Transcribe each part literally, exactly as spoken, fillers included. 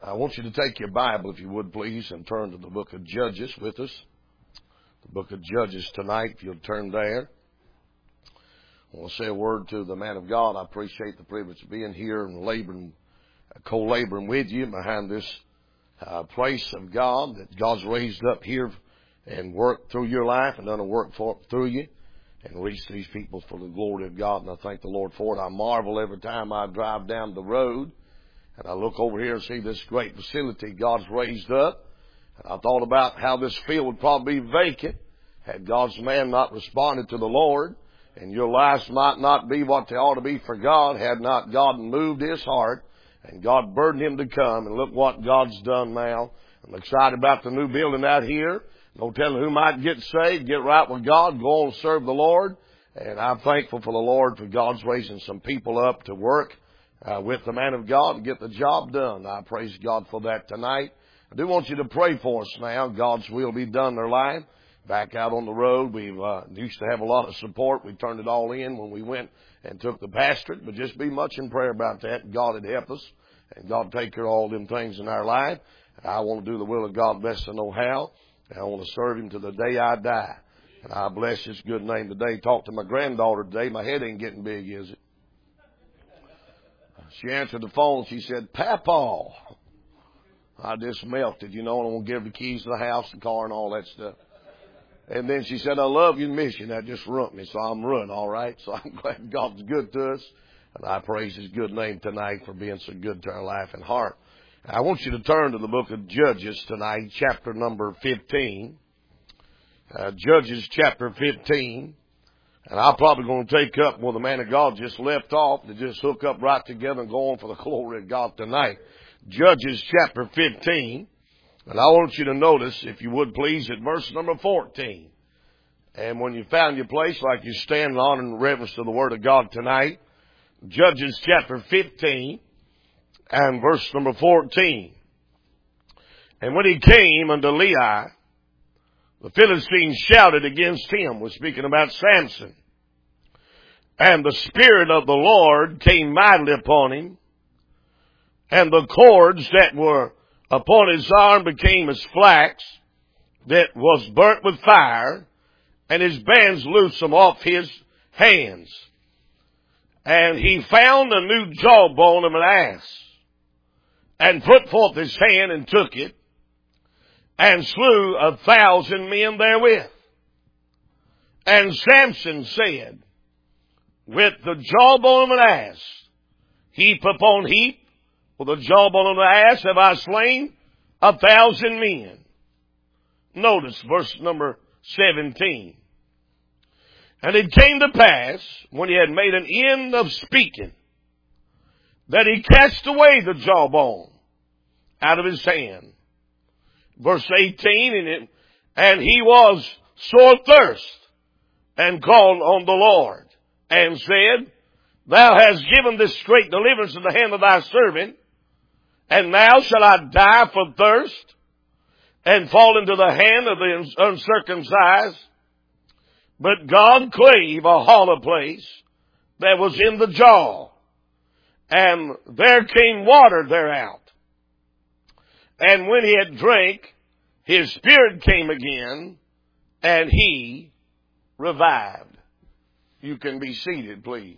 I want you to take your Bible, if you would, please, and turn to the book of Judges with us. The book of Judges tonight, if you'll turn there. I want to say a word to the man of God. I appreciate the privilege of being here and laboring, co-laboring with you behind this uh, place of God that God's raised up here and worked through your life and done a work for, through you and reached these people for the glory of God. And I thank the Lord for it. I marvel every time I drive down the road and I look over here and see this great facility God's raised up. And I thought about how this field would probably be vacant had God's man not responded to the Lord. And your lives might not be what they ought to be for God had not God moved his heart and God burdened him to come. And look what God's done now. I'm excited about the new building out here. No telling who might get saved, get right with God, go on and serve the Lord. And I'm thankful for the Lord for God's raising some people up to work uh, with the man of God and get the job done. I praise God for that tonight. I do want you to pray for us now. God's will be done in their life. Back out on the road, we uh, used to have a lot of support. We turned it all in when we went and took the pastorate. But just be much in prayer about that. God would help us. And God take care of all them things in our life. I want to do the will of God best I know how. And I want to serve Him to the day I die. And I bless His good name today. Talked to my granddaughter today. My head ain't getting big, is it? She answered the phone. She said, "Papa." I just melted, you know, and I want to give her the keys to the house, the car, and all that stuff. And then she said, "I love you and miss you." That just ruined me, so I'm ruined, all right? So I'm glad God's good to us. And I praise His good name tonight for being so good to our life and heart. I want you to turn to the book of Judges tonight, chapter number fifteen. Uh, Judges chapter fifteen. And I'm probably going to take up where the man of God just left off to just hook up right together and go on for the glory of God tonight. Judges chapter fifteen. And I want you to notice, if you would please, at verse number fourteen. And when you found your place, like you stand on in reverence to the Word of God tonight, Judges chapter fifteen and verse number fourteen. And when he came unto Lehi, the Philistines shouted against him. We're speaking about Samson. And the Spirit of the Lord came mightily upon him, and the cords that were upon his arm became as flax that was burnt with fire, and his bands loosed from off his hands. And he found a new jawbone of an ass, and put forth his hand and took it, and slew a thousand men therewith. And Samson said, with the jawbone of an ass, heap upon heap, with the jawbone of an ass have I slain a thousand men. Notice verse number seventeen. And it came to pass, when he had made an end of speaking, that he cast away the jawbone out of his hand. Verse eighteen, and, it, and he was sore thirst, and called on the Lord, and said, Thou hast given this great deliverance in the hand of thy servant, and now shall I die for thirst, and fall into the hand of the uncircumcised? But God clave a hollow place that was in the jaw, and there came water thereout. And when he had drank, his spirit came again, and he revived. You can be seated, please.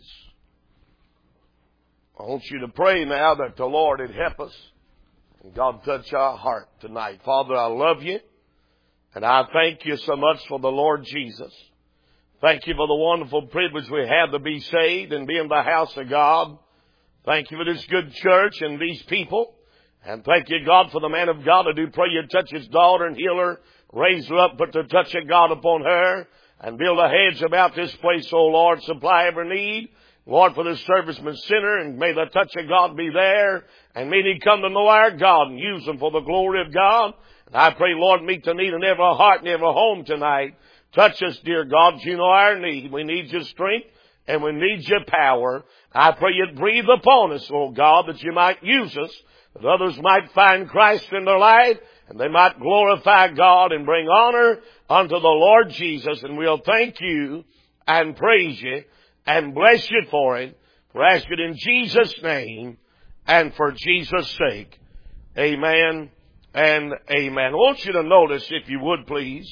I want you to pray now that the Lord would help us and God touch our heart tonight. Father, I love you, and I thank you so much for the Lord Jesus. Thank you for the wonderful privilege we have to be saved and be in the house of God. Thank you for this good church and these people. And thank you, God, for the man of God. I do pray you touch his daughter and heal her, raise her up, put the touch of God upon her, and build a hedge about this place, O Lord. Supply every need, Lord, for this serviceman sinner, and may the touch of God be there, and may he come to know our God and use them for the glory of God. And I pray, Lord, meet the need in every heart and every home tonight. Touch us, dear God. You know our need. We need your strength, and we need your power. I pray you'd breathe upon us, O God, that you might use us, that others might find Christ in their life, and they might glorify God and bring honor unto the Lord Jesus. And we'll thank you and praise you and bless you for it. For ask it in Jesus' name and for Jesus' sake. Amen and amen. I want you to notice, if you would please,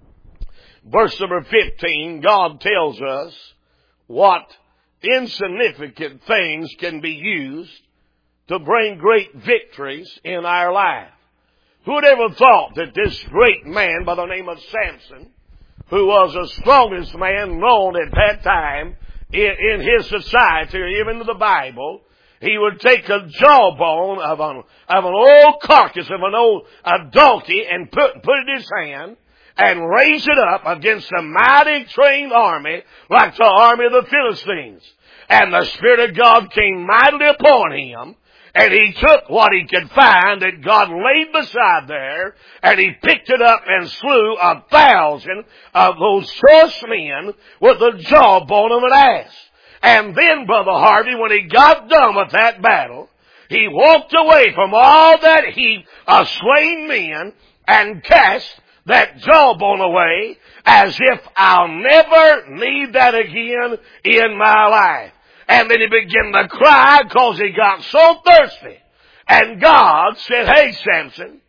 verse number fifteen, God tells us what insignificant things can be used to bring great victories in our life. Who would ever thought that this great man by the name of Samson, who was the strongest man known at that time in, in his society, or even in the Bible, he would take a jawbone of an, of an old carcass of an old a donkey and put, put it in his hand and raise it up against a mighty trained army like the army of the Philistines. And the Spirit of God came mightily upon him, and he took what he could find that God laid beside there, and he picked it up and slew a thousand of those choice men with the jawbone of an ass. And then, Brother Harvey, when he got done with that battle, he walked away from all that heap of slain men and cast that jawbone away as if I'll never need that again in my life. And then he began to cry because he got so thirsty. And God said, hey, Samson,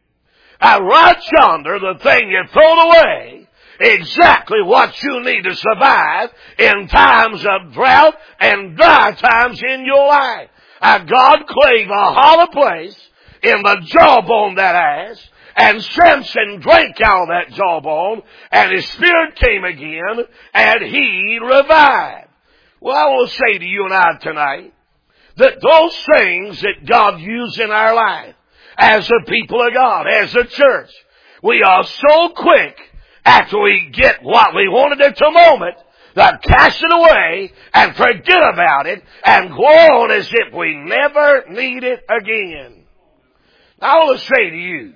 I right yonder, the thing you thrown away, exactly what you need to survive in times of drought and dry times in your life. And God clave a hollow place in the jawbone that ass, and Samson drank out of that jawbone, and his spirit came again, and he revived. Well, I want to say to you and I tonight that those things that God used in our life as a people of God, as a church, we are so quick after we get what we wanted at the moment to cast it away and forget about it and go on as if we never need it again. Now, I want to say to you,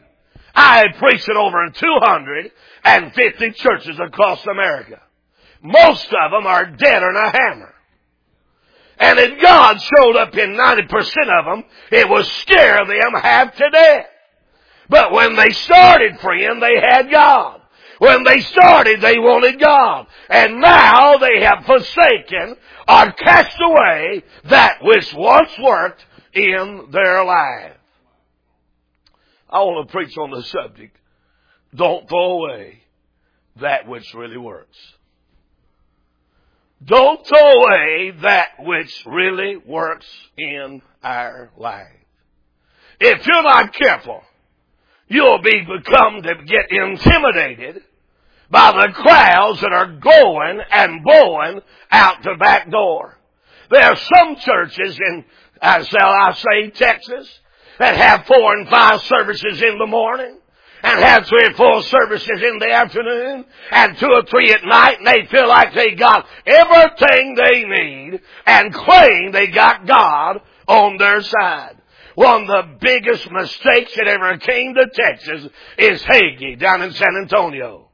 I had preached it over in two hundred fifty churches across America. Most of them are dead in a hammer. And if God showed up in ninety percent of them, it would scare them half to death. But when they started, friend, they had God. When they started, they wanted God. And now they have forsaken or cast away that which once worked in their life. I want to preach on the subject, don't throw away that which really works. Don't throw away that which really works in our life. If you're not careful, you'll be become to get intimidated by the crowds that are going and blowing out the back door. There are some churches in, as I say, Texas, that have four and five services in the morning, and have three or four services in the afternoon, and two or three at night, and they feel like they got everything they need, and claim they got God on their side. One of the biggest mistakes that ever came to Texas is Hagee down in San Antonio.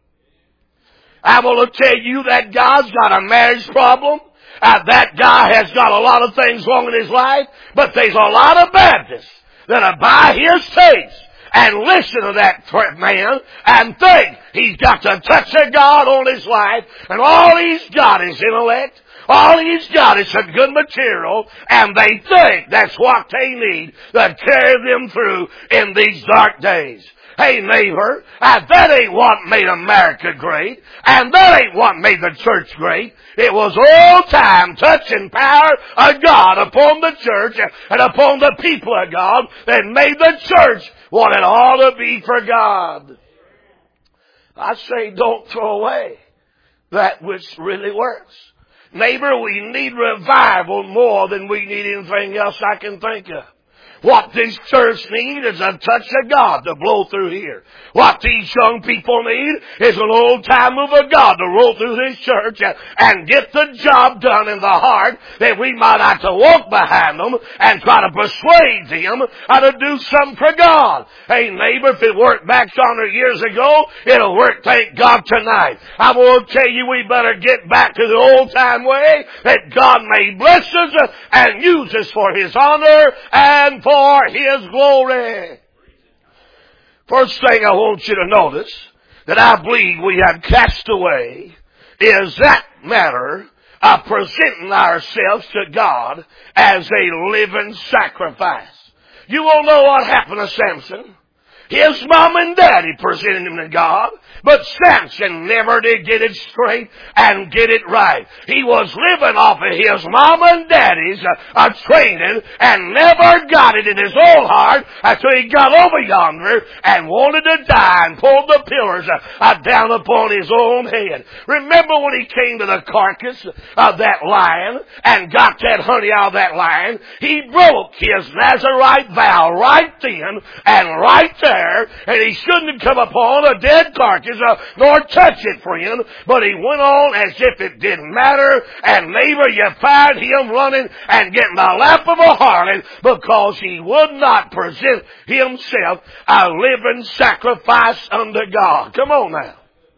I want to tell you that guy's got a marriage problem. Uh, that guy has got a lot of things wrong in his life, but there's a lot of Baptists that are by his tapes and listen to that man and think he's got the touch of God on his life, and all he's got is intellect. All he's got is some good material, and they think that's what they need to carry them through in these dark days. Hey, neighbor, uh, that ain't what made America great, and that ain't what made the church great. It was all time touch and power of God upon the church and upon the people of God that made the church what it ought to be for God. I say don't throw away that which really works. Neighbor, we need revival more than we need anything else I can think of. What this church needs is a touch of God to blow through here. What these young people need is an old-time move of God to roll through this church and, and get the job done in the heart that we might have to walk behind them and try to persuade them how to do something for God. Hey, neighbor, if it worked back yonder years ago, it'll work, thank God, tonight. I will tell you we better get back to the old-time way that God may bless us and use us for His honor and for His glory. First thing I want you to notice that I believe we have cast away is that matter of presenting ourselves to God as a living sacrifice. You won't know what happened to Samson. His mom and daddy presented him to God, but Samson never did get it straight and get it right. He was living off of his mom and daddy's uh, uh, training and never got it in his own heart until he got over yonder and wanted to die and pulled the pillars uh, uh, down upon his own head. Remember when he came to the carcass of that lion and got that honey out of that lion? He broke his Nazarite vow right then and right there. And he shouldn't have come upon a dead carcass uh, nor touch it, friend. But he went on as if it didn't matter. And neighbor, you find him running and getting the lap of a harlot because he would not present himself a living sacrifice unto God. Come on now.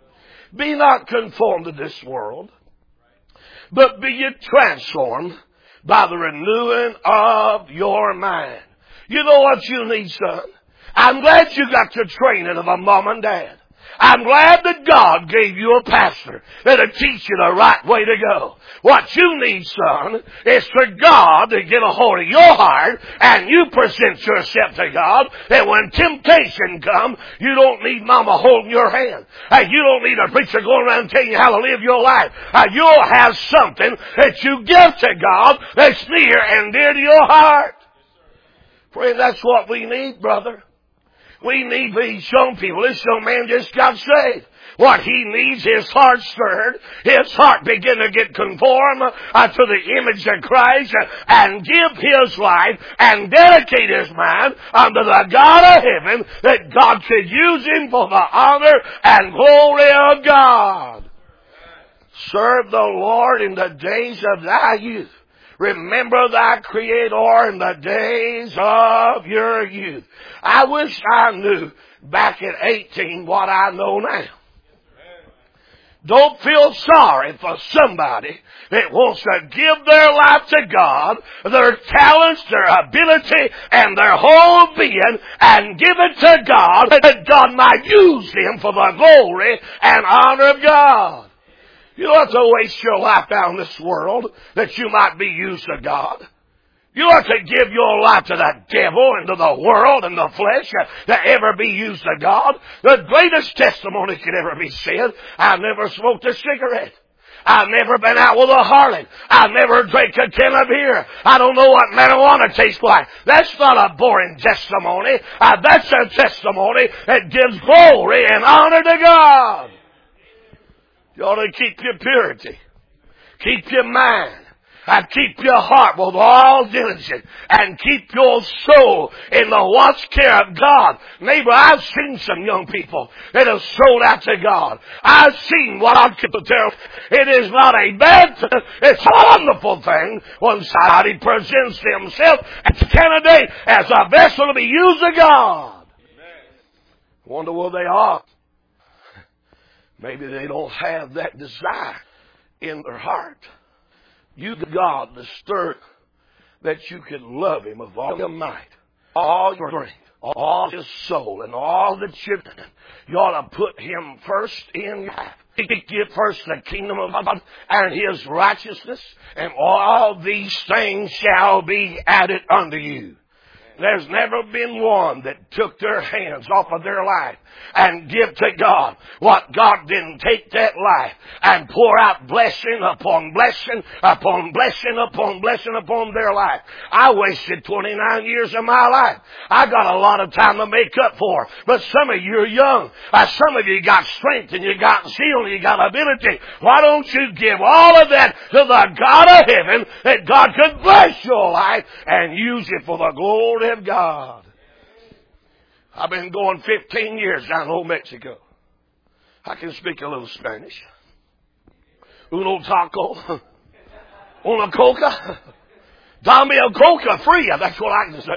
Be not conformed to this world, but be ye transformed by the renewing of your mind. You know what you need, son? I'm glad you got the training of a mom and dad. I'm glad that God gave you a pastor that'll teach you the right way to go. What you need, son, is for God to get a hold of your heart and you present yourself to God. And when temptation comes, you don't need mama holding your hand. Uh, you don't need a preacher going around telling you how to live your life. Uh, you'll have something that you give to God that's near and dear to your heart. Friend, that's what we need, brother. We need these young people. This young man just got saved. What he needs, his heart stirred, his heart begin to get conformed uh, to the image of Christ uh, and give his life and dedicate his mind unto the God of heaven that God could use him for the honor and glory of God. Serve the Lord in the days of thy youth. Remember thy Creator in the days of your youth. I wish I knew back at eighteen what I know now. Don't feel sorry for somebody that wants to give their life to God, their talents, their ability, and their whole being, and give it to God, that God might use them for the glory and honor of God. You don't have to waste your life down this world that you might be used of God. You don't have to give your life to the devil and to the world and the flesh to ever be used of God. The greatest testimony could ever be said, I never smoked a cigarette. I've never been out with a harlot. I've never drank a can of beer. I don't know what marijuana tastes like. That's not a boring testimony. Uh, that's a testimony that gives glory and honor to God. You ought to keep your purity. Keep your mind. And keep your heart with all diligence. And keep your soul in the watch care of God. Neighbor, I've seen some young people that have sold out to God. I've seen what I could tell. It is not a bad thing. It's a wonderful thing when somebody presents himself as a candidate, as a vessel to be used of God. Wonder where they are. Maybe they don't have that desire in their heart. You, God, to stir that you can love Him with all your might, all your strength, all your soul, and all that you've done. You ought to put Him first in your life. Seek ye first the kingdom of God and His righteousness, and all these things shall be added unto you. There's never been one that took their hands off of their life and give to God what God didn't take that life and pour out blessing upon blessing upon blessing upon blessing upon their life. I wasted twenty-nine years of my life. I got a lot of time to make up for. But some of you are young. Uh, some of you got strength and you got zeal and you got ability. Why don't you give all of that to the God of heaven that God could bless your life and use it for the glory of God. I've been going fifteen years down in Old Mexico. I can speak a little Spanish. Uno taco. Una coca. Dame a coca free. That's what I can say.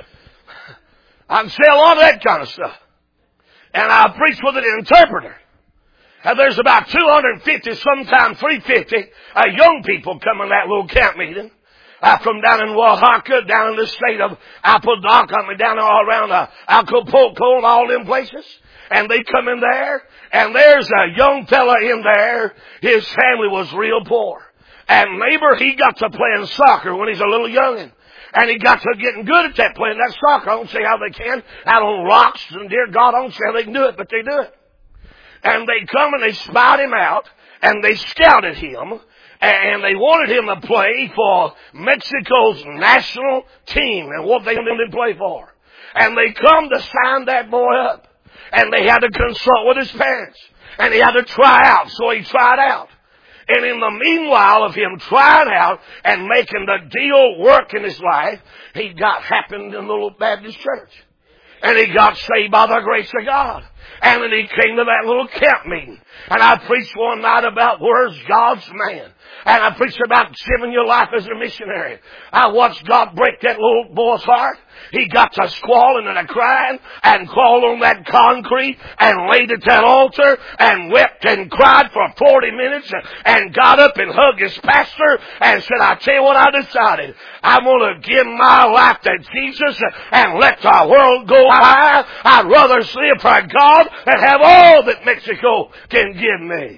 I can say a lot of that kind of stuff. And I preach with an interpreter. And there's about two hundred fifty, sometimes three hundred fifty uh, young people coming to that little camp meeting. Uh, from down in Oaxaca, down in the state of Apodaca, I mean down all around uh, Acapulco and all them places. And they come in there, and there's a young fella in there. His family was real poor. And neighbor, he got to playing soccer when he's a little youngin'. And he got to getting good at that, playing that soccer. I don't see how they can. Out on rocks, and dear God, I don't see how they can do it, but they do it. And they come and they spied him out, and they scouted him, and they wanted him to play for Mexico's national team, and what they wanted him to play for. And they come to sign that boy up. And they had to consult with his parents. And he had to try out, so he tried out. And in the meanwhile of him trying out and making the deal work in his life, he got happened in the little Baptist church. And he got saved by the grace of God. And then he came to that little camp meeting. And I preached one night about where's God's man. And I preached about giving your life as a missionary. I watched God break that little boy's heart. He got to squalling and a crying and crawled on that concrete and laid at that altar and wept and cried for forty minutes and got up and hugged his pastor and said, I tell you what I decided. I'm going to give my life to Jesus and let the world go by. I'd rather live for God than have all that Mexico can give me.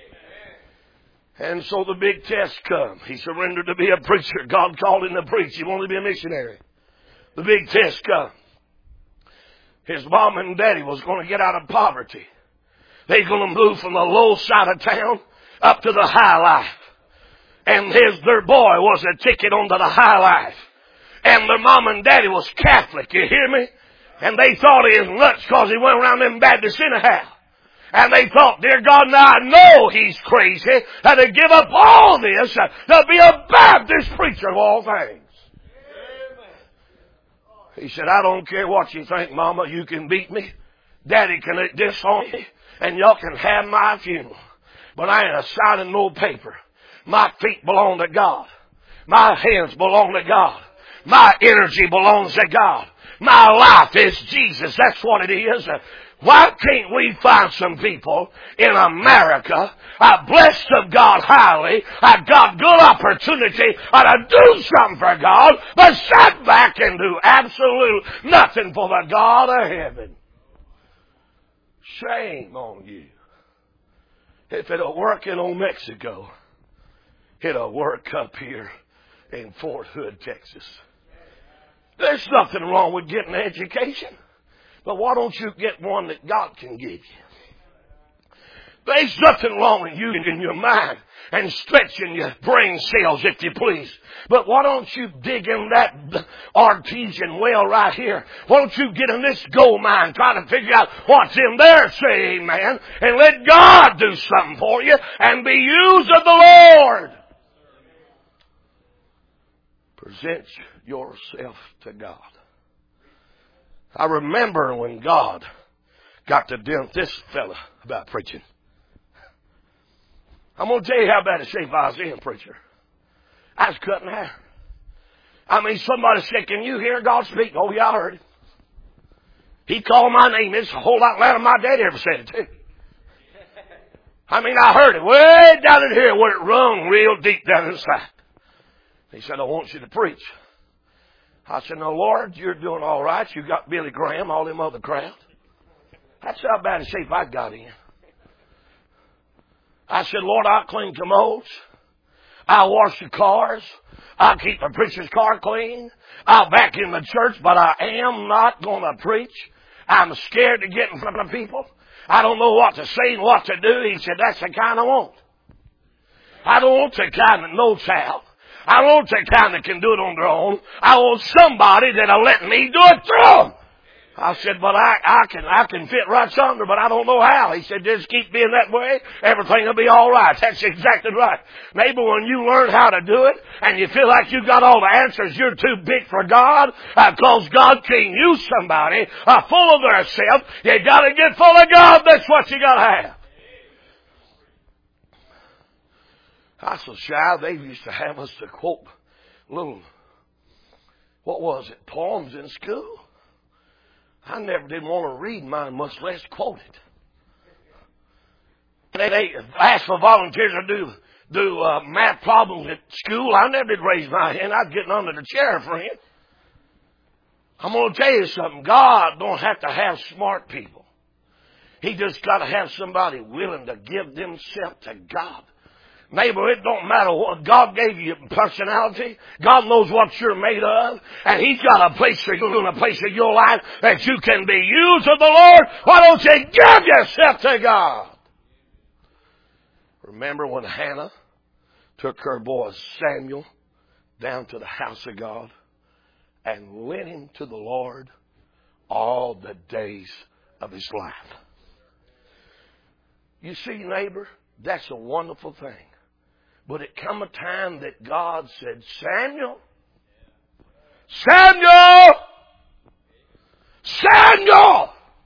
And so the big test come. He surrendered to be a preacher. God called him to preach. He wanted to be a missionary. The big test come. His mom and daddy was going to get out of poverty. They're going to move from the low side of town up to the high life. And his, their boy was a ticket onto the high life. And their mom and daddy was Catholic. You hear me? And they thought he was nuts because he went around them Baptists anyhow. And they thought, dear God, now I know he's crazy, and to give up all this uh, to be a Baptist preacher of all things. He said, I don't care what you think, Mama. You can beat me. Daddy can disown me. And y'all can have my funeral. But I ain't signing no paper. My feet belong to God. My hands belong to God. My energy belongs to God. My life is Jesus. That's what it is. Why can't we find some people in America, uh, blessed of God highly, uh, got good opportunity uh, to do something for God, but sit back and do absolute nothing for the God of heaven? Shame on you. If it'll work in old Mexico, it'll work up here in Fort Hood, Texas. There's nothing wrong with getting an education. But why don't you get one that God can give you? There's nothing wrong with using your mind and stretching your brain cells, if you please. But why don't you dig in that artesian well right here? Why don't you get in this gold mine trying to figure out what's in there, say amen, and let God do something for you and be used of the Lord. Present yourself to God. I remember when God got to deal with this fella about preaching. I'm going to tell you how bad a shape I was in, preacher. I was cutting hair. I mean, somebody said, can you hear God speak? Oh, yeah, I heard it. He called my name. It's a whole lot louder than my daddy ever said it, too. I mean, I heard it way down in here where it rung real deep down inside. He said, I want you to preach. I said, no, Lord, you're doing all right. You got Billy Graham, all them other crowd. That's how bad a shape I got in. I said, Lord, I'll clean commodes. I'll wash the cars. I'll keep the preacher's car clean. I'll back in the church, but I am not going to preach. I'm scared to get in front of people. I don't know what to say and what to do. He said, that's the kind I want. I don't want the kind that knows how. I don't want the kind that can do it on their own. I want somebody that'll let me do it through them. I said, but I, I can, I can fit right under, but I don't know how. He said, just keep being that way. Everything will be all right. That's exactly right. Maybe when you learn how to do it and you feel like you got all the answers, you're too big for God, uh, cause God can use somebody, uh, full of theirself. You gotta get full of God. That's what you gotta have. I was so shy, they used to have us to quote little, what was it, poems in school. I never did want to read mine, much less quote it. They, they asked for volunteers to do, do uh, math problems at school. I never did raise my hand. I'd get under the chair, friend. I'm going to tell you something. God don't have to have smart people. He just got to have somebody willing to give themselves to God. Neighbor, it don't matter what. God gave you personality. God knows what you're made of. And He's got a place for you in a place in your life that you can be used of the Lord. Why don't you give yourself to God? Remember when Hannah took her boy Samuel down to the house of God and led him to the Lord all the days of his life. You see, neighbor, that's a wonderful thing. But it come a time that God said, Samuel, Samuel, Samuel.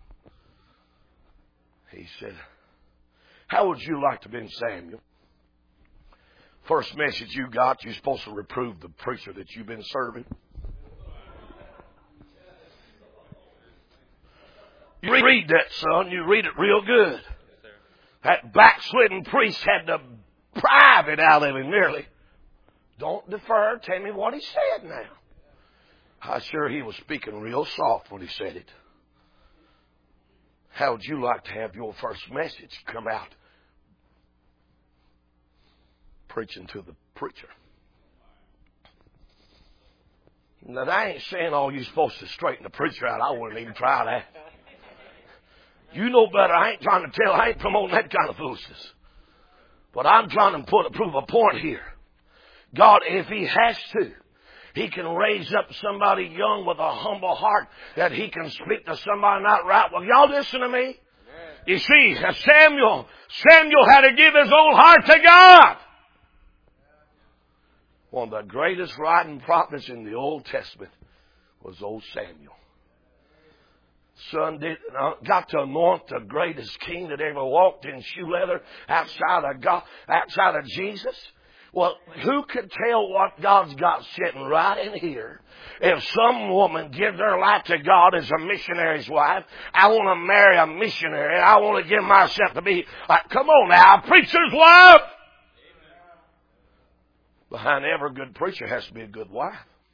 He said, how would you like to be Samuel? First message you got, you're supposed to reprove the preacher that you've been serving. You read that, son. You read it real good. That backslidden priest had to prive it out of him nearly. Don't defer. Tell me what he said now. I'm sure he was speaking real soft when he said it. How would you like to have your first message come out preaching to the preacher? Now, I ain't saying, oh, you're supposed to straighten the preacher out. I wouldn't even try that. You know better. I ain't trying to tell. I ain't promoting that kind of foolishness. But I'm trying to put, prove a point here. God, if He has to, He can raise up somebody young with a humble heart that He can speak to somebody not right. Well, y'all listen to me. You see, Samuel, Samuel had to give his own heart to God. One of the greatest writing prophets in the Old Testament was old Samuel. Son did, uh, got to anoint the greatest king that ever walked in shoe leather outside of God, outside of Jesus. Well, who could tell what God's got sitting right in here? If some woman gives her life to God as a missionary's wife, I want to marry a missionary. I want to give myself to be, like, come on now, a preacher's wife. Behind every good preacher has to be a good wife.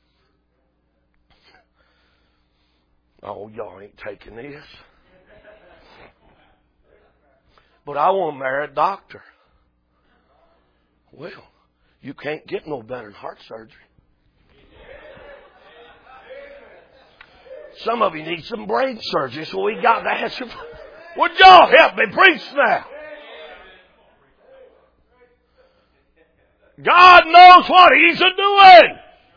Oh, y'all ain't taking this. But I want to marry a doctor. Well, you can't get no better than heart surgery. Some of you need some brain surgery, so we got that. Would y'all help me preach now? God knows what He's a-doing.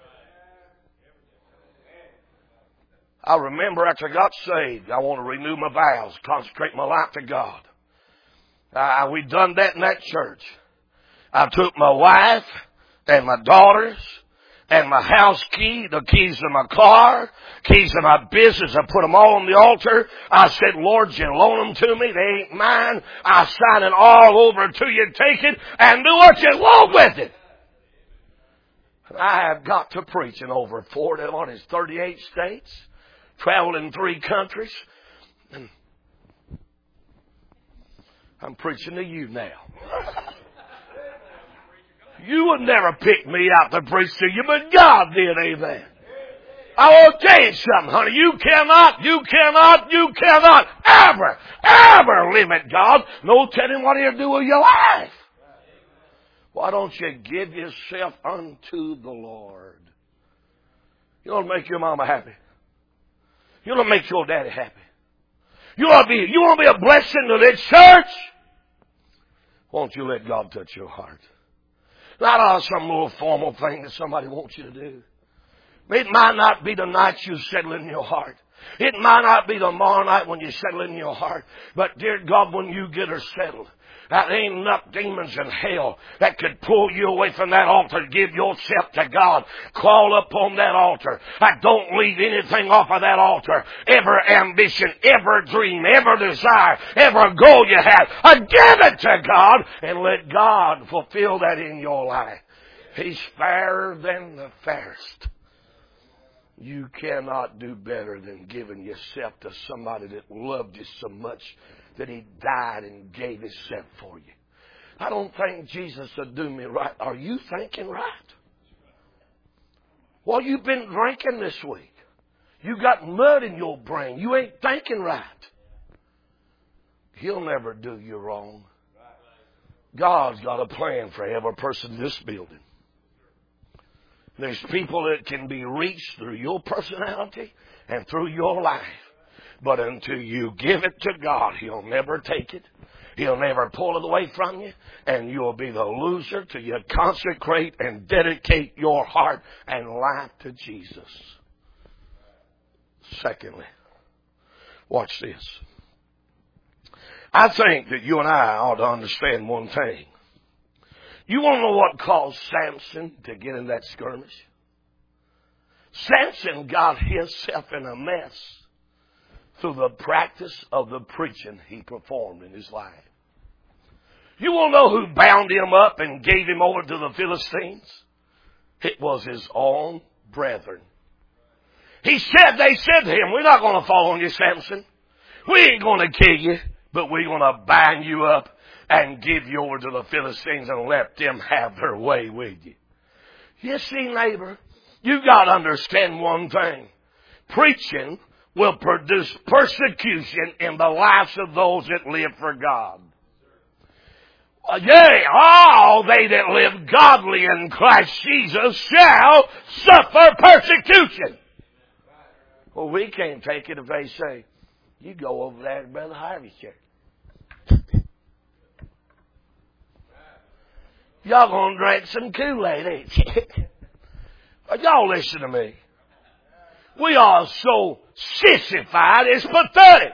I remember after I got saved, I want to renew my vows, consecrate my life to God. Uh, we done that in that church. I took my wife and my daughters and my house key, the keys to my car, keys to my business. I put them all on the altar. I said, Lord, you loan them to me. They ain't mine. I sign it all over to you. Take it and do what you want with it. I have got to preach in over forty, what is thirty-eight states. Traveled in three countries. And I'm preaching to you now. You would never pick me out to preach to you, but God did, amen. I want to tell you something, honey. You cannot, you cannot, you cannot ever, ever limit God. No telling what He'll do with your life. Why don't you give yourself unto the Lord? You want to make your mama happy. You want to make your daddy happy. You want to be, you want to be a blessing to this church? Won't you let God touch your heart? Not on some little formal thing that somebody wants you to do. It might not be the night you settle in your heart. It might not be tomorrow night when you settle in your heart. But dear God, when you get her settled, that ain't enough demons in hell that could pull you away from that altar to give yourself to God. Crawl up on that altar. I don't leave anything off of that altar. Every ambition, every dream, every desire, every goal you have, I give it to God and let God fulfill that in your life. He's fairer than the fairest. You cannot do better than giving yourself to somebody that loved you so much that He died and gave Himself for you. I don't think Jesus would do me right. Are you thinking right? Well, you've been drinking this week. You got mud in your brain. You ain't thinking right. He'll never do you wrong. God's got a plan for every person in this building. There's people that can be reached through your personality and through your life. But until you give it to God, He'll never take it. He'll never pull it away from you. And you'll be the loser till you consecrate and dedicate your heart and life to Jesus. Secondly, watch this. I think that you and I ought to understand one thing. You want to know what caused Samson to get in that skirmish? Samson got himself in a mess through the practice of the preaching he performed in his life. You want to know who bound him up and gave him over to the Philistines? It was his own brethren. He said, they said to him, we're not going to fall on you, Samson. We ain't going to kill you, but we're going to bind you up and give you over to the Philistines and let them have their way with you. You see, neighbor, you got to understand one thing. Preaching will produce persecution in the lives of those that live for God. Yea, all they that live godly in Christ Jesus shall suffer persecution. Well, we can't take it if they say, you go over there to Brother Harvey's church. Y'all gonna drink some Kool-Aid, ain't you? Y'all listen to me. We are so sissified, it's pathetic.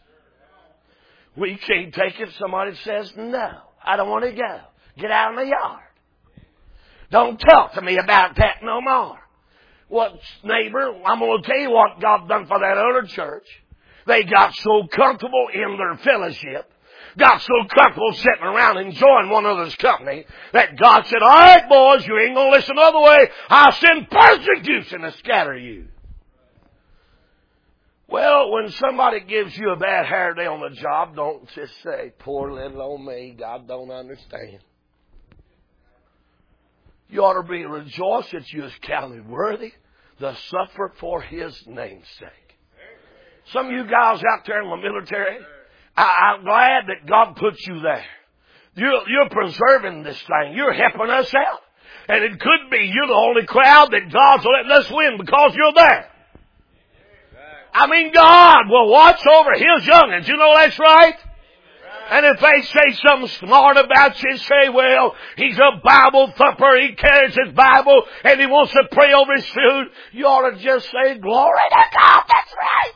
We can't take it if somebody says, no, I don't want to go. Get out of my yard. Don't talk to me about that no more. What, neighbor, I'm going to tell you what God done for that other church. They got so comfortable in their fellowship, got so comfortable sitting around enjoying one another's company, that God said, all right, boys, you ain't going to listen the other way. I'll send persecution to scatter you. Well, when somebody gives you a bad hair day on the job, don't just say, poor little old me, God don't understand. You ought to be rejoiced that you is counted worthy to suffer for His name's sake. Some of you guys out there in the military, I, I'm glad that God put you there. You're, you're preserving this thing. You're helping us out. And it could be you're the only crowd that God's letting us win because you're there. I mean, God will watch over His young'uns. You know that's right? And if they say something smart about you, say, well, he's a Bible thumper, he carries his Bible, and he wants to pray over his food, you ought to just say, glory to God, that's right.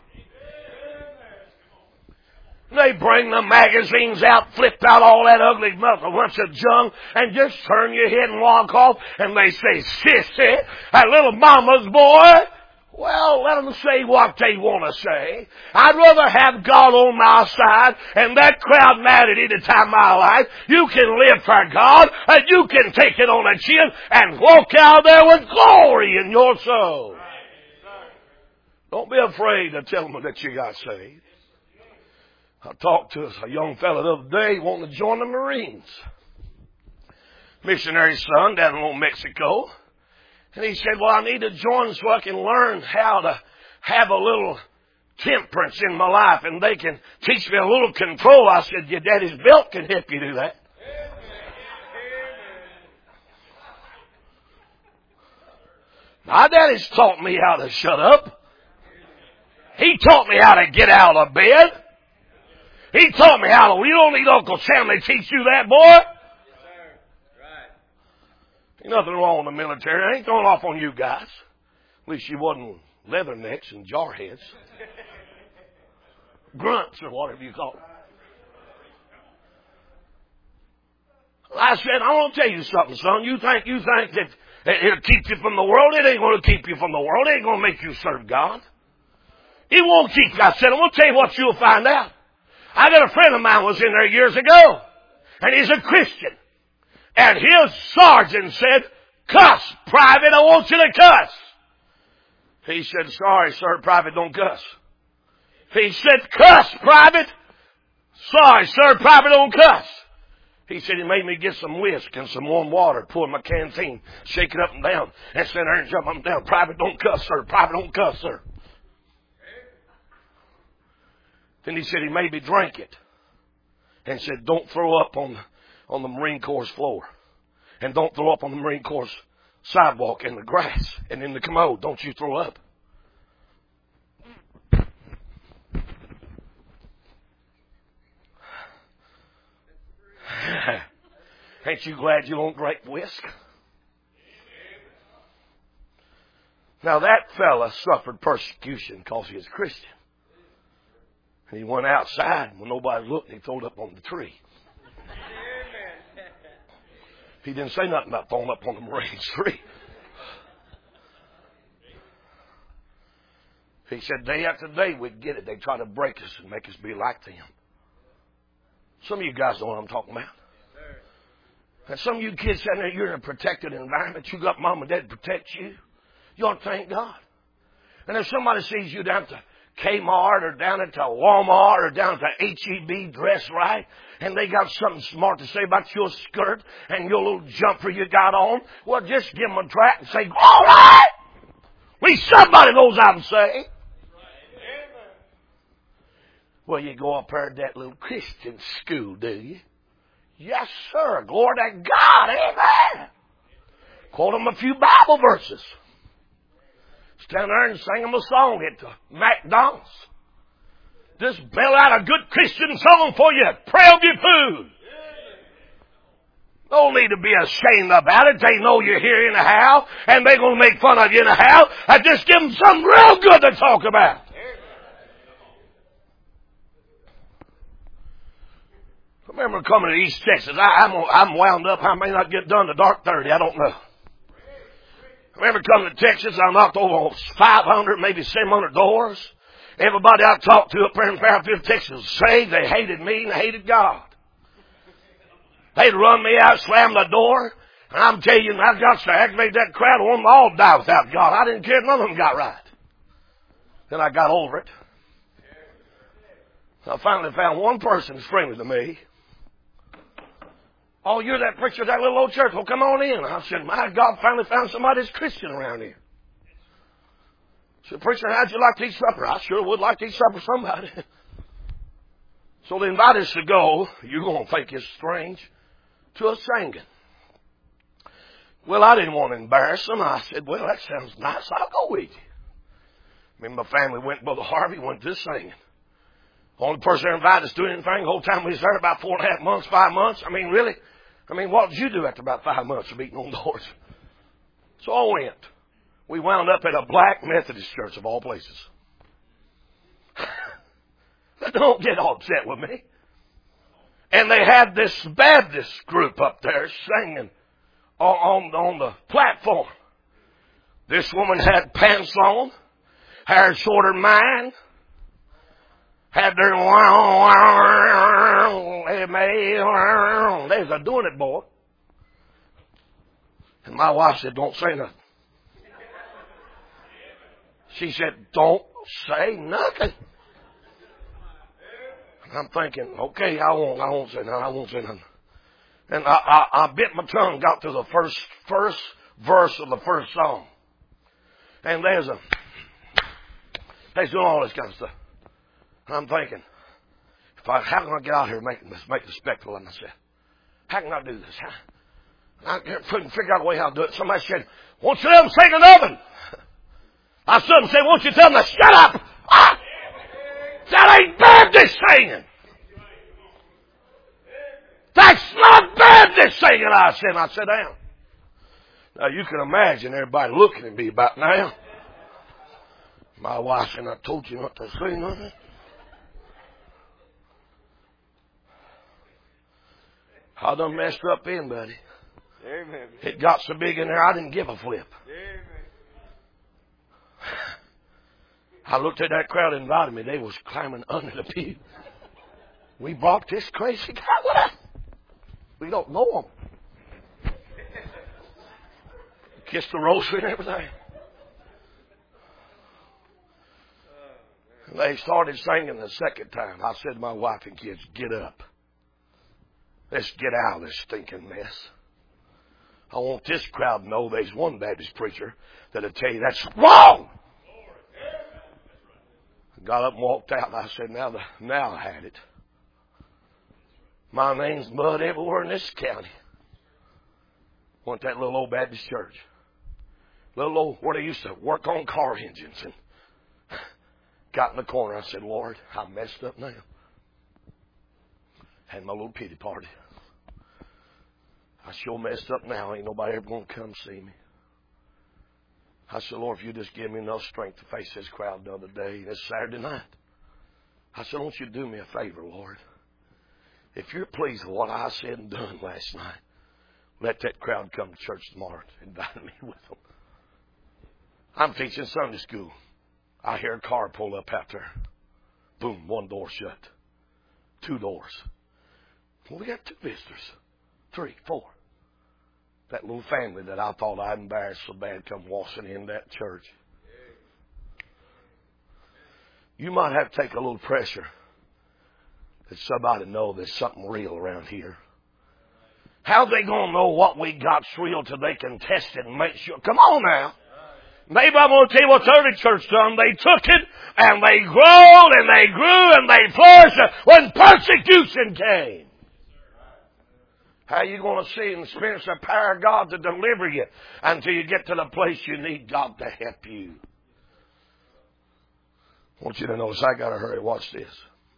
They bring the magazines out, flip out all that ugly bunch of junk, and just turn your head and walk off, and they say, sissy, that little mama's boy. Well, let them say what they want to say. I'd rather have God on my side and that crowd mad at any time of my life. You can live for God and you can take it on the chin and walk out there with glory in your soul. Don't be afraid to tell them that you got saved. I talked to a young fellow the other day wanting to join the Marines. Missionary son down in old Mexico. And he said, well, I need to join so I can learn how to have a little temperance in my life and they can teach me a little control. I said, your daddy's belt can help you do that. My daddy's taught me how to shut up. He taught me how to get out of bed. He taught me how to, you don't need Uncle Sam to teach you that, boy. Ain't nothing wrong in the military. I ain't throwing off on you guys. At least you wasn't leathernecks and jarheads. Grunts or whatever you call them. I said, I want to tell you something, son. You think you think that it'll keep you from the world? It ain't going to keep you from the world. It ain't going to make you serve God. It won't keep you. I said, I'm going to tell you what you'll find out. I got a friend of mine was in there years ago, and he's a Christian. And his sergeant said, cuss, Private, I want you to cuss. He said, sorry, sir, Private, don't cuss. He said, cuss, Private. Sorry, sir, Private, don't cuss. He said, he made me get some whisk and some warm water, pour in my canteen, shake it up and down, and sit there and jump up and down. Private, don't cuss, sir. Private, don't cuss, sir. Then he said he made me drink it and said, don't throw up on on the Marine Corps floor. And don't throw up on the Marine Corps sidewalk in the grass and in the commode. Don't you throw up. Ain't you glad you don't drink whisk? Now that fella suffered persecution because he was Christian. And he went outside when nobody looked and he threw it up on the tree. He didn't say nothing about throwing up on the Marine's tree. He said day after day we'd get it. They'd try to break us and make us be like them. Some of you guys know what I'm talking about. And some of you kids sitting there, you're in a protected environment. You got mom and dad to protect you. You ought to thank God. And if somebody sees you down to Kmart or down at Walmart or down to H E B dressed right, and they got something smart to say about your skirt and your little jumper you got on, well, just give them a track and say, all right! At least somebody knows how to say. Well, you go up there to that little Christian school, do you? Yes, sir. Glory to God. Amen. Quote them a few Bible verses. Stand there and sing them a song at the McDonald's. Just bell out a good Christian song for you. Pray over your food. No need to be ashamed about it. They know you're here anyhow, and they're going to make fun of you anyhow. I just give them something real good to talk about. I remember coming to East Texas. I, I'm, I'm wound up. I may not get done to dark thirty. I don't know. I remember coming to Texas. I knocked over five hundred, maybe seven hundred doors. Everybody I talked to up there in Fairfield, Texas was saved. They hated me and they hated God. They'd run me out, slam the door. And I'm telling you, I got to aggravate that crowd. I want them all to die without God. I didn't care if none of them got right. Then I got over it. I finally found one person friendly to me. Oh, you're that preacher of that little old church. Well, come on in. I said, my God, finally found somebody that's Christian around here. I said, preacher, how'd you like to eat supper? I sure would like to eat supper for somebody. So they invited us to go. You're going to think it's strange. To a singing. Well, I didn't want to embarrass them. I said, well, that sounds nice. I'll go with you. Me and my family went, Brother Harvey went to singing. Only person that invited us to do anything the whole time we was there, about four and a half months, five months. I mean, really? I mean, what did you do after about five months of beating on doors? So I went. We wound up at a black Methodist church of all places. Don't get all upset with me. And they had this Baptist group up there singing on, on, on the platform. This woman had pants on, hair shorter than mine, had their wow, wow, they made, wow, they was doing it, boy. And my wife said, don't say nothing. She said, don't say nothing. And I'm thinking, okay, I won't, I won't say nothing, I won't say nothing. And I, I, I bit my tongue, got to the first, first verse of the first song. And there's a, they's doing all this kind of stuff. And I'm thinking, if I, how can I get out here and make, make a spectacle of myself? How can I do this? How, I couldn't figure out a way how to do it. Somebody said, won't you let them sing another? I stood and said, won't you tell them to shut up? Ah! That ain't Baptist singing. That's not Baptist singing, I said. I sat down. Now, you can imagine everybody looking at me about now. My wife said, I told you not to say nothing. I done messed up in, buddy. Amen. It got so big in there, I didn't give a flip. Amen. I looked at that crowd and invited me. They was climbing under the pew. We brought this crazy guy with us. We don't know him. Kissed the rosary and everything. And they started singing the second time. I said to my wife and kids, get up. Let's get out of this stinking mess. I want this crowd to know there's one Baptist preacher that'll tell you that's wrong. I got up and walked out and I said, now, the, now I had it. My name's mud everywhere in this county. Went to that little old Baptist church. Little old, where they used to work on car engines. And got in the corner. I said, Lord, I messed up now. Had my little pity party. I sure messed up now. Ain't nobody ever going to come see me. I said, Lord, if you just give me enough strength to face this crowd the other day, this Saturday night. I said, I want you to do me a favor, Lord. If you're pleased with what I said and done last night, let that crowd come to church tomorrow and invite me with them. I'm teaching Sunday school. I hear a car pull up out there. Boom, one door shut. Two doors. Well, we got two visitors. Three, four. That little family that I thought I'd embarrassed so bad come waltzing in that church. You might have to take a little pressure that somebody know there's something real around here. How they going to know what we got's real till they can test it and make sure? Come on now. Maybe I'm going to tell you what the early church done. They took it and they growed and they grew and they flourished when persecution came. How are you going to see and experience the power of God to deliver you until you get to the place you need God to help you? I want you to notice, I got to hurry. Watch this.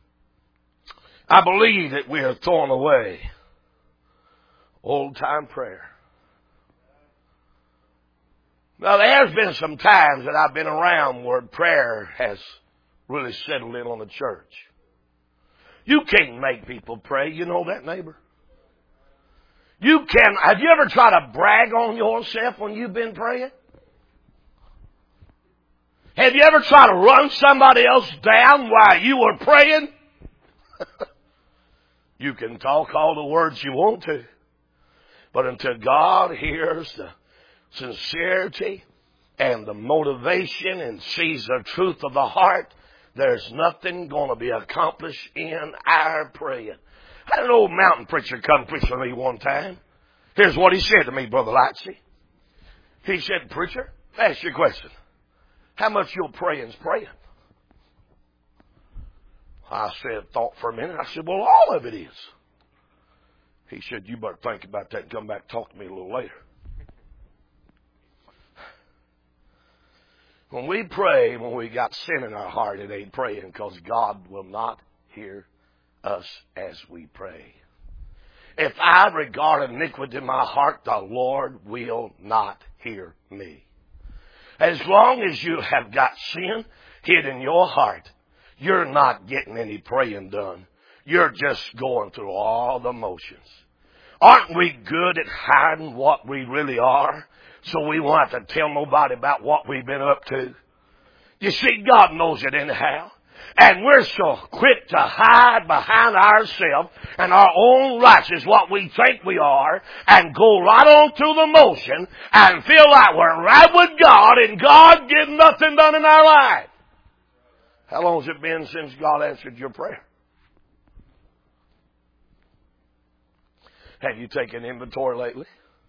I believe that we are throwing away old-time prayer. Now, there's been some times that I've been around where prayer has really settled in on the church. You can't make people pray. You know that, neighbor? You can. Have you ever tried to brag on yourself when you've been praying? Have you ever tried to run somebody else down while you were praying? You can talk all the words you want to. But until God hears the sincerity and the motivation and sees the truth of the heart, there's nothing going to be accomplished in our praying. I had an old mountain preacher come preach to me one time. Here's what he said to me, Brother Lightsey. He said, Preacher, ask you a question. How much your praying's praying? I said, thought for a minute. I said, well, all of it is. He said, you better think about that and come back and talk to me a little later. When we pray, when we got sin in our heart, it ain't praying because God will not hear us as we pray. If I regard iniquity in my heart, the Lord will not hear me. As long as you have got sin hid in your heart, you're not getting any praying done. You're just going through all the motions. Aren't we good at hiding what we really are so we won't have to tell nobody about what we've been up to? You see, God knows it anyhow. And we're so quick to hide behind ourselves and our own rights is what we think we are and go right on through the motion and feel like we're right with God and God getting nothing done in our life. How long has it been since God answered your prayer? Have you taken inventory lately?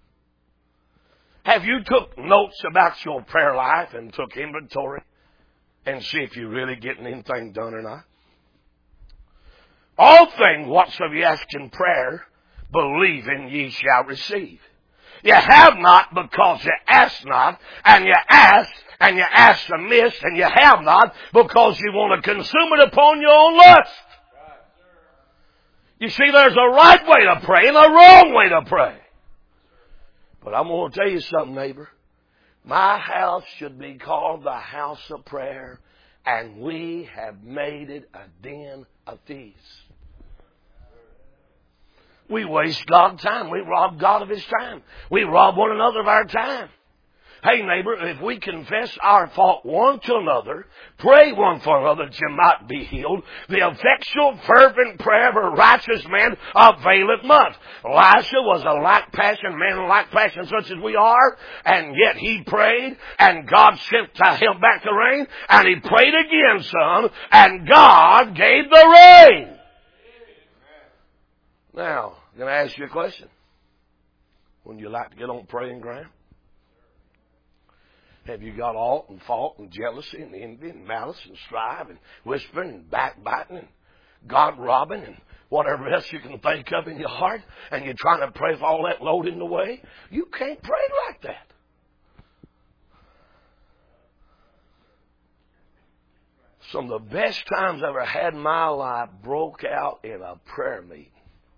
Have you took notes about your prayer life and took inventory and see if you're really getting anything done or not? All things whatsoever you ask in prayer, believing ye shall receive. You have not because you ask not, and you ask, and you ask amiss, and you have not because you want to consume it upon your own lust. You see, there's a right way to pray and a wrong way to pray. But I'm going to tell you something, neighbor. My house should be called the house of prayer, and we have made it a den of thieves. We waste God's time. We rob God of His time. We rob one another of our time. Hey, neighbor, if we confess our fault one to another, pray one for another that you might be healed, the effectual, fervent prayer of a righteous man availeth much. Elisha was a like-passion man, like-passion such as we are, and yet he prayed, and God sent to him back the rain, and he prayed again, son, and God gave the rain. Now, I'm going to ask you a question. Wouldn't you like to get on praying ground? Have you got alt and fault and jealousy and envy and malice and strife and whispering and backbiting and God robbing and whatever else you can think of in your heart, and you're trying to pray for all that load in the way. You can't pray like that. Some of the best times I ever had in my life broke out in a prayer meeting.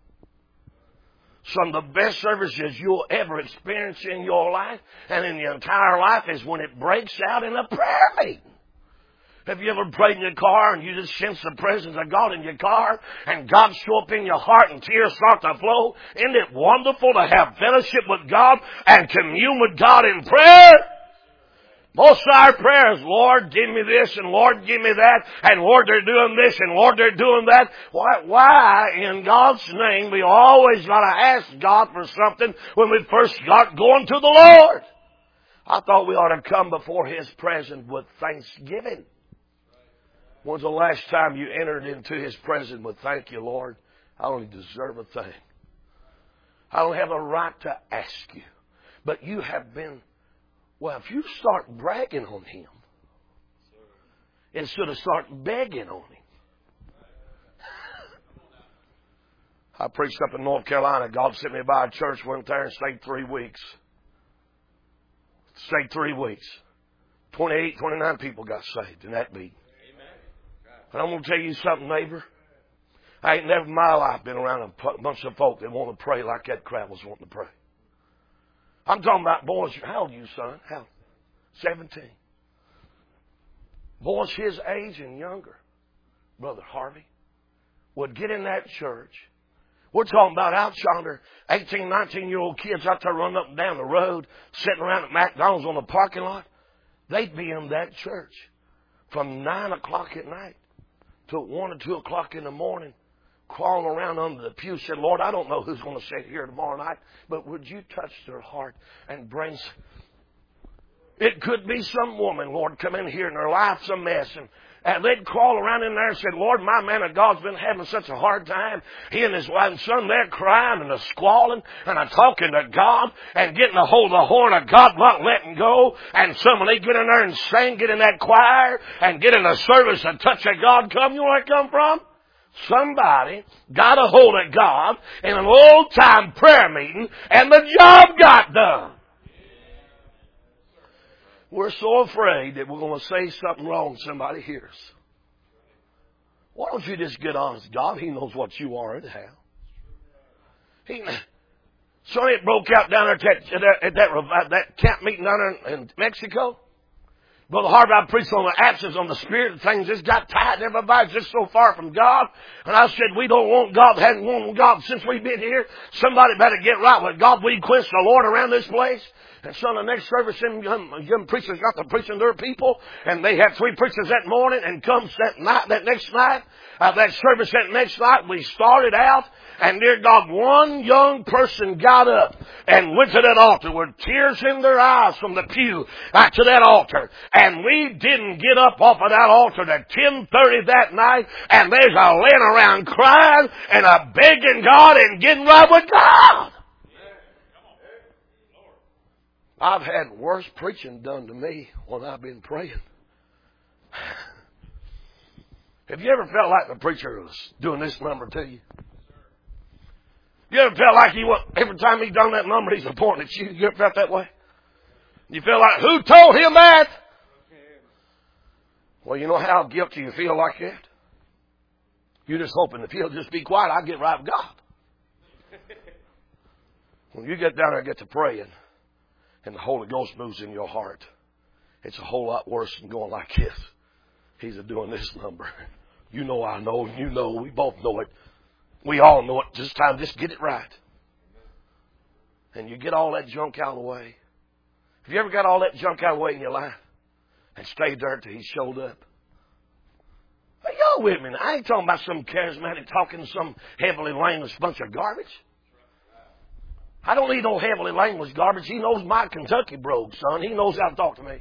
Some of the best services you'll ever experience in your life and in your entire life is when it breaks out in a prayer meeting. Have you ever prayed in your car and you just sense the presence of God in your car and God show up in your heart and tears start to flow? Isn't it wonderful to have fellowship with God and commune with God in prayer? Most of our prayers, Lord, give me this, and Lord, give me that, and Lord, they're doing this, and Lord, they're doing that. Why, why in God's name, we always got to ask God for something when we first got going to the Lord? I thought we ought to come before His presence with thanksgiving. When's the last time you entered into His presence with thank you, Lord? I don't deserve a thing. I don't have a right to ask you. But you have been... Well, if you start bragging on Him, instead of start begging on Him. I preached up in North Carolina. God sent me by a church, went there and stayed three weeks. Stayed three weeks. twenty-eight, twenty-nine people got saved in that meeting. And I'm going to tell you something, neighbor. I ain't never in my life been around a bunch of folk that want to pray like that crowd was wanting to pray. I'm talking about boys. How old are you, son? How? seventeen. Boys his age and younger, Brother Harvey, would get in that church. We're talking about out yonder, eighteen, nineteen-year-old kids out there running up and down the road, sitting around at McDonald's on the parking lot. They'd be in that church from nine o'clock at night till one or two o'clock in the morning, crawling around under the pew, said, Lord, I don't know who's going to sit here tomorrow night, but would you touch their heart and bring... It could be some woman, Lord, come in here and her life's a mess, and, and they'd crawl around in there and said, Lord, my man of God's been having such a hard time. He and his wife and son, they're crying and they're squalling and they're talking to God and getting a hold of the horn of God, not letting go. And someone, they get in there and sing, get in that choir and get in a service and touch of God come. You know where it come from? Somebody got a hold of God in an old-time prayer meeting, and the job got done. We're so afraid that we're going to say something wrong somebody hears. Why don't you just get honest? God, He knows what you are anyhow. He, so it broke out down there at that, at that, at that, that camp meeting down there in Mexico. Brother Harvey, I preached on the absence on the Spirit and things just got tight and everybody's just so far from God. And I said, we don't want God, hadn't wanted God since we've been here. Somebody better get right with God. We quench the Lord around this place. And so the next service, them young, young preachers got to preaching to their people. And they had three preachers that morning, and comes that night, that next night, uh, that service that next night, we started out. And dear God, one young person got up and went to that altar with tears in their eyes from the pew back to that altar. And we didn't get up off of that altar at ten thirty that night. And there's a laying around crying and a begging God and getting right with God. I've had worse preaching done to me when I've been praying. Have you ever felt like the preacher was doing this number to you? You ever felt like he was, every time he done that number, he's pointing at you? You ever felt that way? You feel like, who told him that? Well, you know how guilty you feel like that? You're just hoping if he'll just be quiet, I'll get right with God. When you get down there and get to praying, and the Holy Ghost moves in your heart, it's a whole lot worse than going like this. He's a doing this number. You know I know, you know, we both know it. We all know it. Just time, just get it right. And you get all that junk out of the way. Have you ever got all that junk out of the way in your life? And stayed there till He showed up? Are y'all with me? I ain't talking about some charismatic talking some heavily language bunch of garbage. I don't need no heavily language garbage. He knows my Kentucky brogue, son. He knows how to talk to me.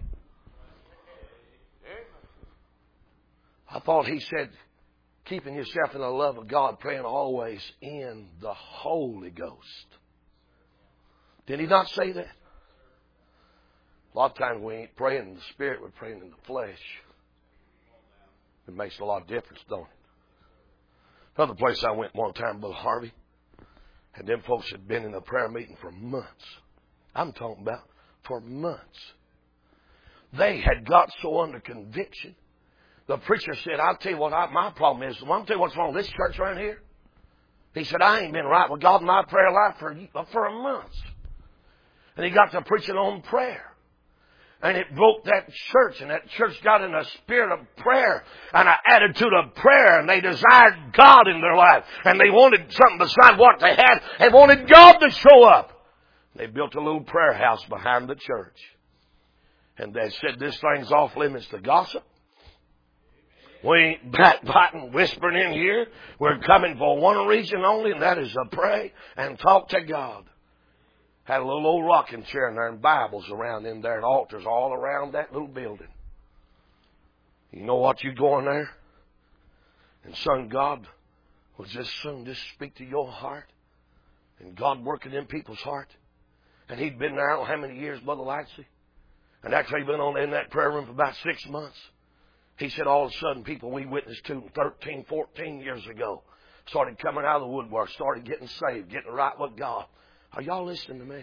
I thought He said, keeping yourself in the love of God, praying always in the Holy Ghost. Did He not say that? A lot of times we ain't praying in the Spirit, we're praying in the flesh. It makes a lot of difference, don't it? Another place I went one time, Brother Harvey, and them folks had been in a prayer meeting for months. I'm talking about for months. They had got so under conviction. The preacher said, I'll tell you what I, my problem is. I'll tell you what's wrong with this church around here. He said, I ain't been right with God in my prayer life for, for a month. And he got to preaching on prayer. And it broke that church, and that church got in a spirit of prayer and an attitude of prayer, and they desired God in their life. And they wanted something beside what they had. They wanted God to show up. They built a little prayer house behind the church. And they said, this thing's off limits to gossip. We ain't backbiting, whispering in here. We're coming for one reason only, and that is to pray and talk to God. Had a little old rocking chair in there and Bibles around in there and altars all around that little building. You know what? You go in there and son, God will just soon just speak to your heart, and God working in people's heart. And he'd been there I don't know how many years, Brother Lightsey. And actually he'd been on in that prayer room for about six months. He said all of a sudden people we witnessed to thirteen, fourteen years ago started coming out of the woodwork, started getting saved, getting right with God. Are y'all listening to me?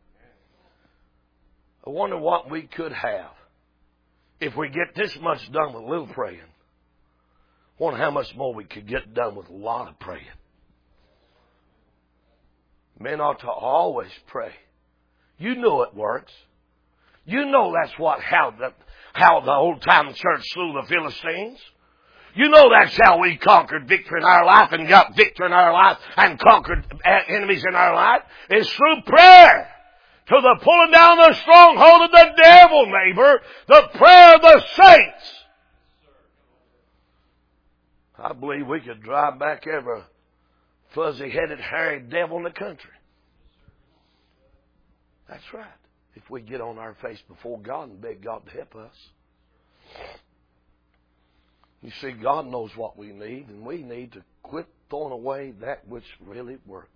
I wonder what we could have if we get this much done with a little praying. I wonder how much more we could get done with a lot of praying. Men ought to always pray. You know it works. You know that's what how the how the old time church slew the Philistines. You know that's how we conquered victory in our life and got victory in our life and conquered enemies in our life. It's through prayer. To the pulling down the stronghold of the devil, neighbor. The prayer of the saints. I believe we could drive back every fuzzy-headed, hairy devil in the country. That's right. If we get on our face before God and beg God to help us. You see, God knows what we need, and we need to quit throwing away that which really worked.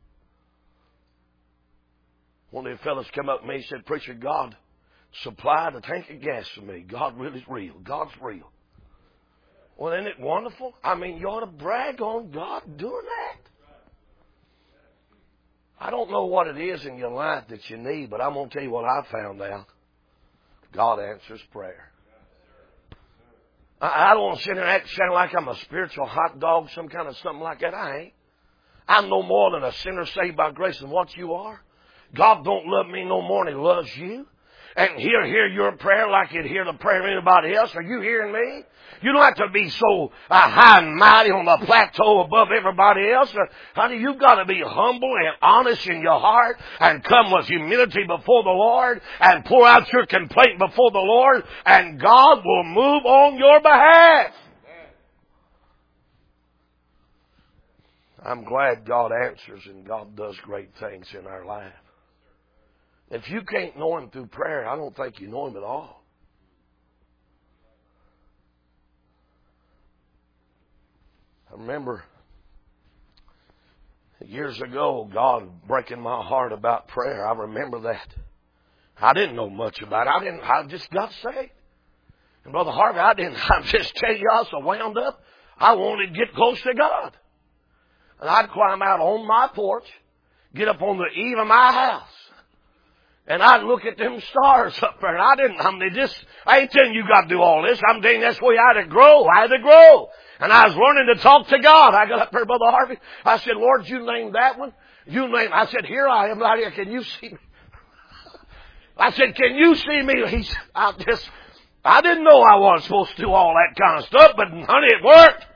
One of the fellows came up to me and said, Preacher, God supplied a tank of gas for me. God really is real. God's real. Well, isn't it wonderful? I mean, you ought to brag on God doing that. I don't know what it is in your life that you need, but I'm going to tell you what I found out. God answers prayer. I don't want to sit there and act sound like I'm a spiritual hot dog, some kind of something like that. I ain't. I'm no more than a sinner saved by grace than what you are. God don't love me no more than He loves you. And He'll hear your prayer like He'd hear the prayer of anybody else. Are you hearing me? You don't have to be so uh, high and mighty on the plateau above everybody else. Uh, honey, you've got to be humble and honest in your heart and come with humility before the Lord and pour out your complaint before the Lord, and God will move on your behalf. I'm glad God answers and God does great things in our life. If you can't know Him through prayer, I don't think you know Him at all. I remember years ago, God breaking my heart about prayer. I remember that. I didn't know much about it. I didn't. I just got saved. And Brother Harvey, I didn't. I just tell you, I was so wound up. I wanted to get close to God. And I'd climb out on my porch, get up on the eave of my house, and I'd look at them stars up there. And I didn't, I mean, just, I ain't telling you you got to do all this. I'm telling you that's the way I had to grow. I had to grow. And I was learning to talk to God. I got up there, Brother Harvey. I said, Lord, you name that one. You name, I said, here I am out here. Can you see me? I said, can you see me? He said, I just, I didn't know I wasn't supposed to do all that kind of stuff, but honey, it worked.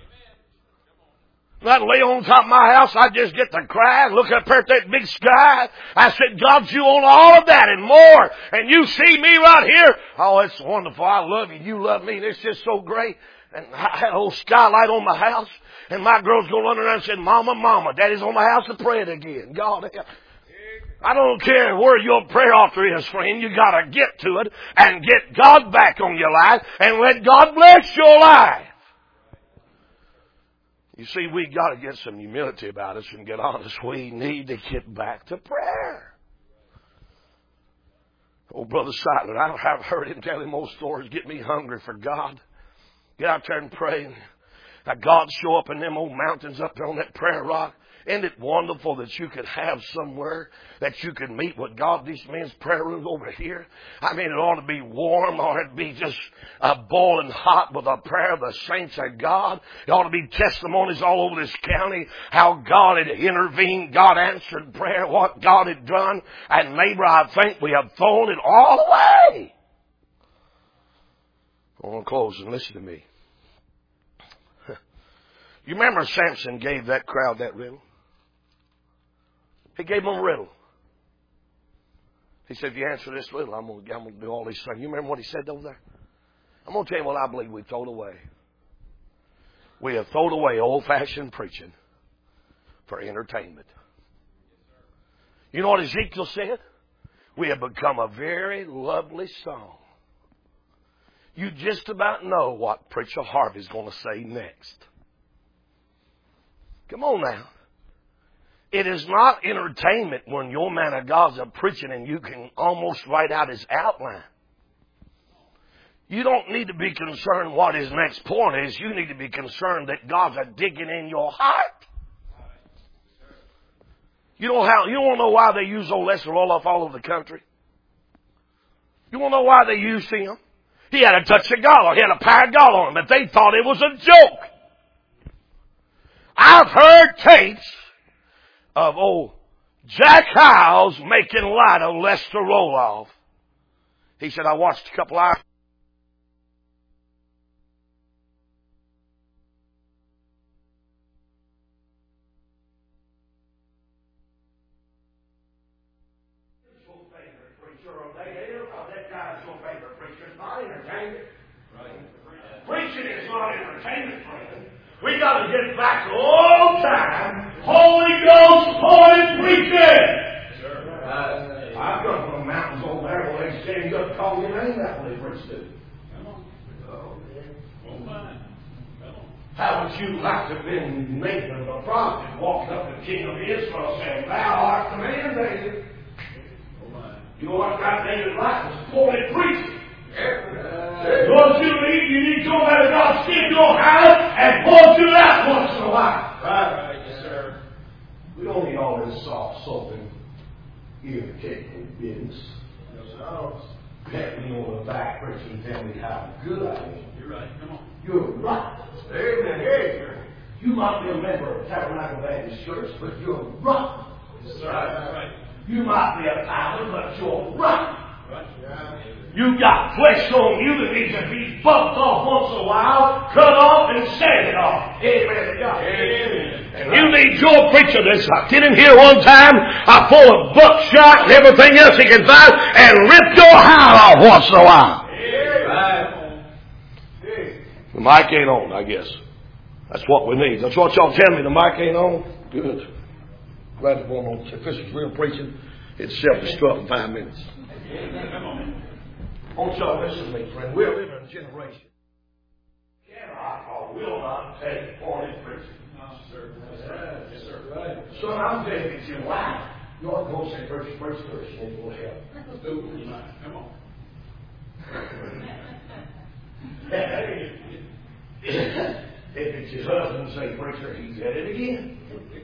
I'd lay on top of my house. I'd just get to cry and look up there at that big sky. I said, God, you own all of that and more. And you see me right here. Oh, it's wonderful. I love you. You love me. It's just so great. And I had a whole skylight on my house. And my girls go running around and said, Mama, Mama, Daddy's on my house to pray it again. God help. I don't care where your prayer altar is, friend. You got to get to it and get God back on your life and let God bless your life. You see, we got to get some humility about us and get honest. We need to get back to prayer. Oh, Brother Siler, I have heard him tell him old stories. Get me hungry for God. Get out there and pray. that God show up in them old mountains up there on that prayer rock. Isn't it wonderful that you could have somewhere that you could meet with God? These men's prayer rooms over here. I mean, it ought to be warm, or it'd be just uh, boiling hot with the prayer of the saints of God. It ought to be testimonies all over this county, how God had intervened, God answered prayer, what God had done. And neighbor, I think we have thrown it all away. I want to close and listen to me. You remember Samson gave that crowd that riddle? He gave them a riddle. He said, if you answer this riddle, I'm going, to, I'm going to do all these things. You remember what he said over there? I'm going to tell you what I believe we've thrown away. We have thrown away old-fashioned preaching for entertainment. You know what Ezekiel said? We have become a very lovely song. You just about know what Preacher Harvey's going to say next. Come on now. It is not entertainment when your man of God's a preaching and you can almost write out his outline. You don't need to be concerned what his next point is. You need to be concerned that God's a digging in your heart. You know how? You don't know why they use old Lester Roloff all over the country. You want to know why they used him? He had a touch of God, or he had a power of God on him, but they thought it was a joke. I've heard tapes of old Jack Hyles making light of Lester Roloff. He said, I watched a couple hours. Your favorite preacher, or they, or that guy's your favorite preacher. It's not entertainment. Right. Preaching is not entertainment, friend. We got to get back to old time, Holy Ghost appointed preaching. Sure. Uh, I've come from the mountains over there where they stand up and call your name that way they preach to. Come on. Oh, yeah. Come on. How would you like to have been Nathan the prophet walking up to the king of Israel saying, thou art the man, David? You know what God David like was appointed preaching. Don't you need, you need to go back to God, stick your house and pull through that once in a while. Right, right, yes, sir. We don't need all this soft soaping, irritating business. Yes, sir. Pat me on the back, preaching, and tell me how good I am. You're right. Come on. You're right. Amen. Hey, you might be a member of Tabernacle Baptist Church, but you're right. Yes, sir. Right. Right. You might be a pastor, but you're right. Right. Yeah. You got flesh on you that needs to be bumped off once in a while, cut off and sanded off. Amen to God. Amen. And you need your preacher that's I get in here one time, I pull a buckshot and everything else he can find and rip your hide off once in a while. Amen. The mic ain't on, I guess. That's what we need. That's what y'all tell me. The mic ain't on. Good. Glad to go on. If this is real preaching, it's self-destruct in five minutes. I want y'all to listen to me, friend. We're living in a generation. Cannot or will not take appointed preaching. No, sir. That's right. Yes, sir. Right. Son, I'm telling you, it's your life. You ought to go say, preach, preach, preach, and it will help. Let's do it. Come on. If it's your husband, say, preacher, he's at it again.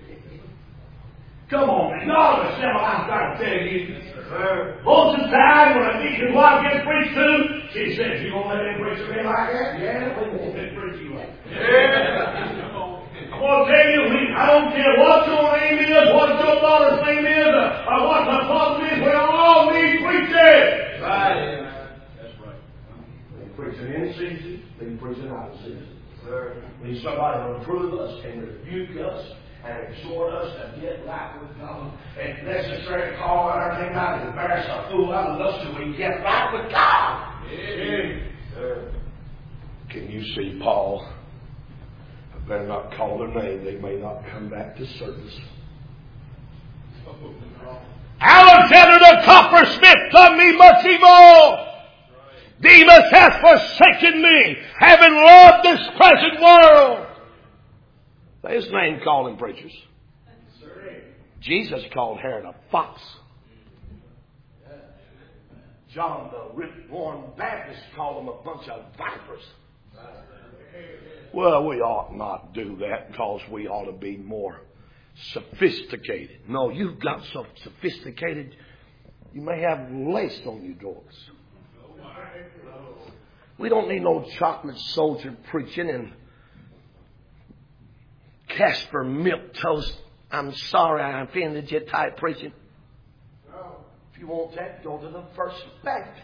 Come on, man. Y'all understand what I'm trying to tell you. Uh, most of the time when a deacon's wife gets preached to, she says, you gonna let him preach to me like that? Yeah, we won't let him preach you like that. Yeah. I'm gonna tell you, we, I don't care what your name is, what your daughter's name is, or, or what the problem is, we all need preaching. Right. That's right. They preaching in season, they preaching out of season. Sir. We need somebody to reprove us and rebuke us and exhort us to get right with God. If necessary, call out our name out and embarrass a fool out of us till we get right with God. Amen. Uh, can you see Paul? I better not call their name. They may not come back to service. Alexander the coppersmith done me much evil. Demas hath forsaken me, having loved this present world. His name called him preachers. Jesus called Herod a fox. John the Rip Warren Baptist called them a bunch of vipers. Well, we ought not do that because we ought to be more sophisticated. No, you've got so sophisticated, you may have lace on your drawers. We don't need no chocolate soldier preaching and Casper milk toast. I'm sorry I offended you type preaching. If you want that, go to the First Baptist.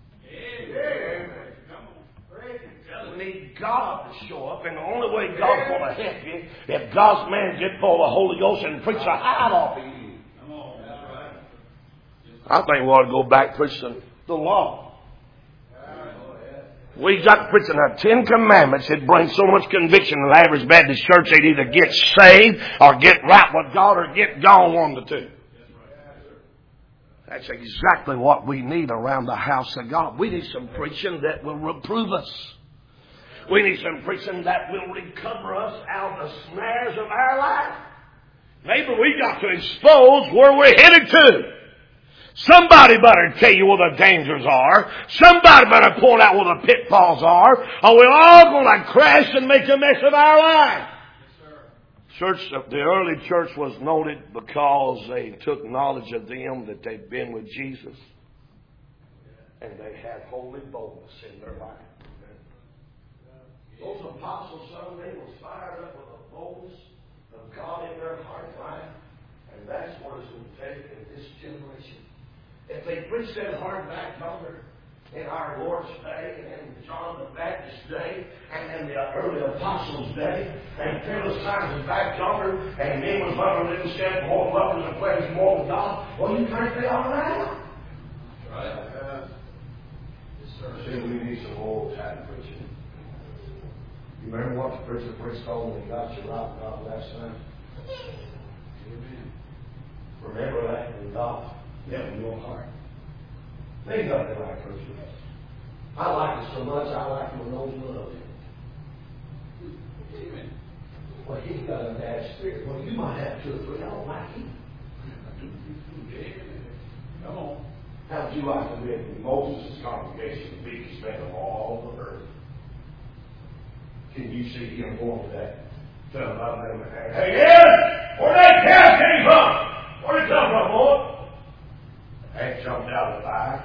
We need God to show up, and the only way God's going to help you if God's man get full of the Holy Ghost and preach the hide off of you. I think we ought to go back preaching the law. We got preaching the Ten Commandments. It brings so much conviction in the average Baptist church they'd either get saved or get right with God or get gone, one of the two. That's exactly what we need around the house of God. We need some preaching that will reprove us. We need some preaching that will recover us out of the snares of our life. Maybe we got to expose where we're headed to. Somebody better tell you where the dangers are. Somebody better point out where the pitfalls are. Or we're all going to crash and make a mess of our life. Church, the early church was noted because they took knowledge of them that they'd been with Jesus. And they had holy boldness in their life. Those apostles, some they was fired up with the boldness of God in their heart life. And that's what it's going to take in this generation. If they preached that hard back yonder in our Lord's day, and in John the Baptist's day, and in the early apostles' day, and fearless signs of back yonder, and men was loving little step, more lovers and players more with God, well, you think they all right? Right. Uh, yes, sir. See, we need some old time preaching. You remember what the preacher preached on when he got you right with God last night? Amen. Remember that in God. Yeah, in your heart. They got the right preacher. I like it so much, I like him when those love him. Amen. Well, he's got a bad spirit. Well, you might have two or three. I don't like him. Come on. How would you like to live in Moses' congregation, the biggest man of all the earth? Can you see him going to that? Tell him about them. Hey, Ed! Where that calf came from? Where'd it come from, boy? That jumped out of the fire.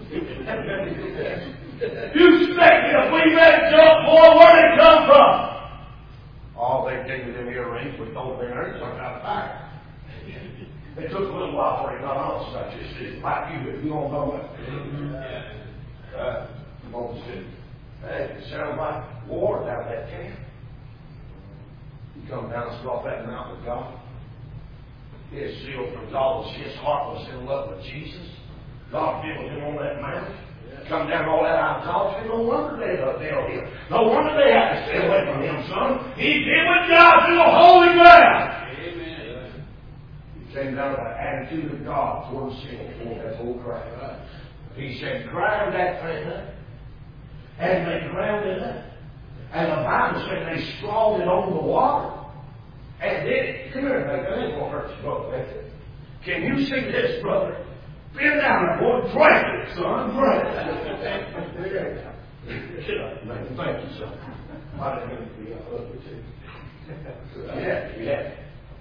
You expect me if we let it jump, boy, where'd it come from? All they did with them earrings was told their earrings jumped out of the fire. It took a little while for he got honest about this. It's like you, if you don't know it. Uh, Moses said, hey, it sounds like war down that camp. You come down and stop that mountain with God. His zeal for God was his heart was in love with Jesus. God filled him on that mountain. Yeah. Come down all that idolatry. No wonder they loved him. No wonder they had to stay away from him, son. He did with God through the holy ground. Amen. He came down with the attitude of God toward sin toward that whole crowd. Right. He said, grind that thing up. And they ground it up. And the Bible said they strawed it on the water. And then, come here, baby. That ain't going to hurt you, brother. Can you see this, brother? Bend down there, boy. Drink it, son. Drink it. Thank you, son. I didn't mean to be a husband, too. Yeah, yeah.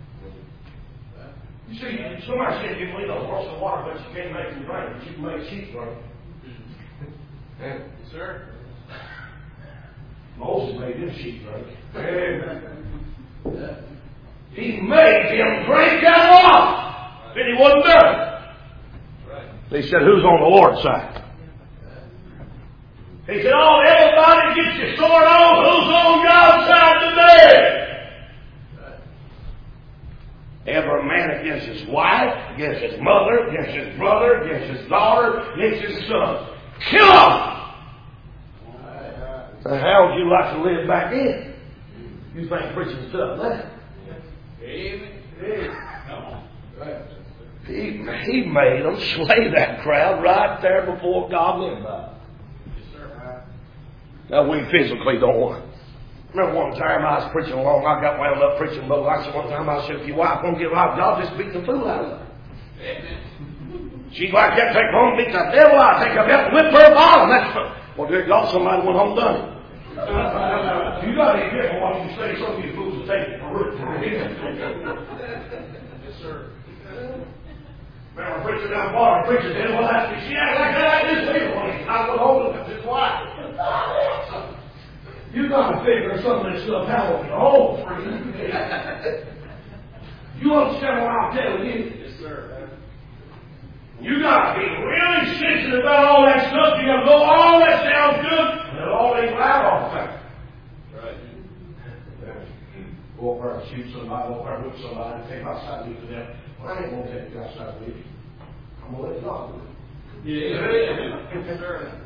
You see, somebody said you can leave a horse in water, but you can't make him drink. But you can make sheep drink. Yes, sir. Moses made him sheep drink. Amen. He made him drink that water. Then he wasn't done. They said, who's on the Lord's side? He said, oh, everybody get your sword on. Who's on God's side today? Every man against his wife, against his mother, against his brother, against his daughter, against his son. Kill them! So how would you like to live back in? You think preaching stuff that? Amen. Come on. He, he made them slay that crowd right there before God lived by. Yes, sir. Now we physically don't want it. Remember one time I was preaching along, I got wound up preaching, but I said one time I said, if your wife won't get right, God just beat the fool out of her. Amen. She's like that, take home, beat the devil out, take a belt, whip her bottom. That's well, dear God, somebody went home and done it. You got to be careful what you say. Some of you fools will take it for root. Yes, sir. Remember, preacher down the bar, preacher said, well, that's me. She acted like that. I just feel when he's not going home with his wife. You got to figure some of this stuff out on your own for you. You understand what I'm telling you? Yes, sir. You got to be really sensitive about all that stuff. You got to go, all that sounds good, and it all ain't loud all the time. Right. Go over and shoot somebody, go over and whip somebody, take my side leave to them. Well, I ain't going to take your side leave. I'm going to let God do it. Yeah. Yes, sir.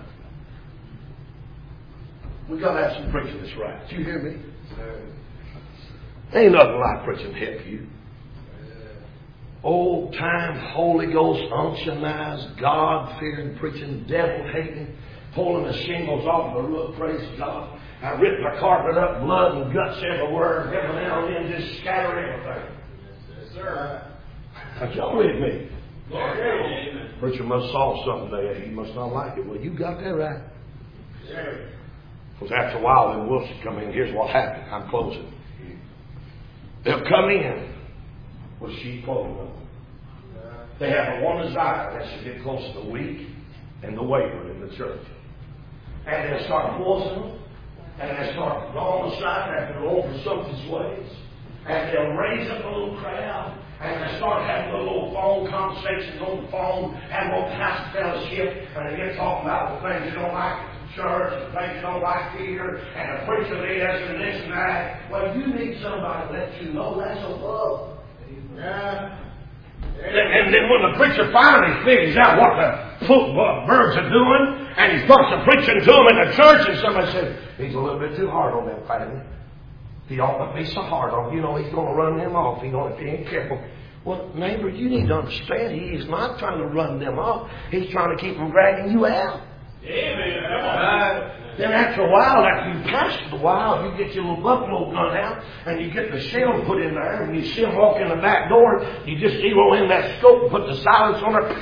We got to have some preaching that's right. Do you hear me? Ain't nothing like preaching to help you. Old time Holy Ghost unctionized, God fearing preaching, devil hating, pulling the shingles off the roof, praise God. I ripped my carpet up, blood and guts everywhere, and every now and then just scatter everything. Yes, sir. Now y'all with me? Amen. Preacher must saw something there. He must not like it. Well, you got that right. Sir. Because after a while, then wolves come in. Here's what happened. I'm closing. They'll come in with sheep clothing on. They have a one desire. That's to get close to the weak and the wayward in the church. And they'll start forcing them. And they'll start drawing aside after the Lord for something's ways. And they'll raise up a little crowd. And they start having a little phone conversations on the phone. Have a little pastor fellowship. And they get talking about the things they don't like. Church, and things don't like here, and the preacher this and this and that. Well, you need somebody to let you know that's a love. Yeah. And, and then when the preacher finally figures out what the football birds are doing, and he starts to preaching to them in the church, and somebody says, he's a little bit too hard on them family. He ought not be so hard on them. You know, he's going to run them off. You know, if he ain't careful. Well, neighbor, you need to understand, he is not trying to run them off. He's trying to keep them dragging you out. Amen. Come on. Then after a while, after you pastored a while, you get your little buffalo gun out, and you get the shell put in there, and you see them walk in the back door, you just zero in that scope and put the silence on it.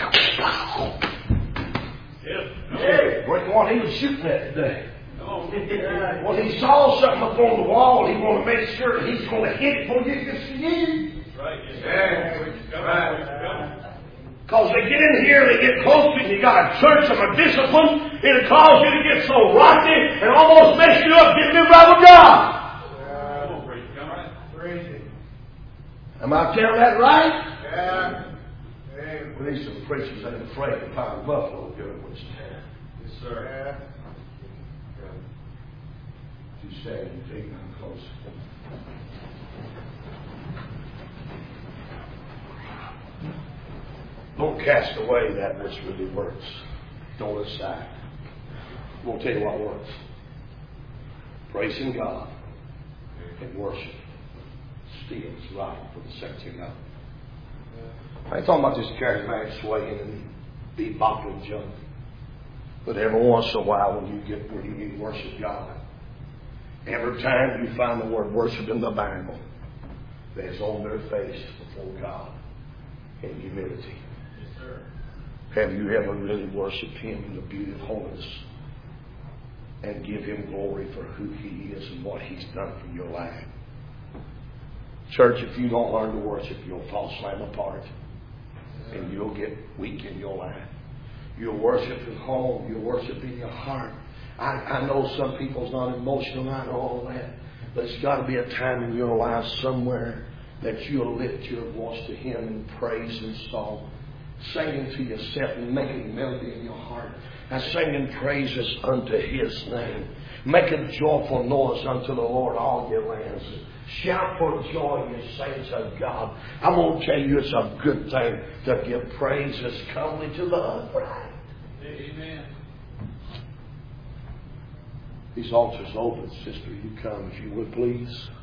Yep. Hey, what he was shooting at today. When he saw something up on the wall, he wanted to make sure that he's going to hit it before you can see you. Right. Yes, yeah. Right. Because they get in here, they get close to you, you got a church of a discipline, it'll cause you to get so rocky and almost mess you up getting in right with God. Yeah. Am I telling that right? Yeah. Hey, we need some preachers that ain't afraid to pound buffalo good with stand. Yes, sir. Yeah. You stand and take them close. Don't cast away that which really works. Don't aside. I'm going to tell you what works. Praising God and worship steals right for the saints of God. I ain't talking about just charismatic swaying and bebopping junk. But every once in a while when you get where you need to worship God, every time you find the word worship in the Bible, there's on their face before God in humility. Have you ever really worshiped Him in the beauty of holiness and give Him glory for who He is and what He's done for your life? Church, if you don't learn to worship, you'll fall slam apart and you'll get weak in your life. You'll worship at home. You'll worship in your heart. I, I know some people's not emotional. I know all that. But it's got to be a time in your life somewhere that you'll lift your voice to Him in praise and song. Singing to yourself and making melody in your heart. And singing praises unto His name. Make a joyful noise unto the Lord, all your lands. Shout for joy, you saints of God. I'm going to tell you it's a good thing to give praises comely to the upright. Amen. These altars open, sister. You come if you would, please.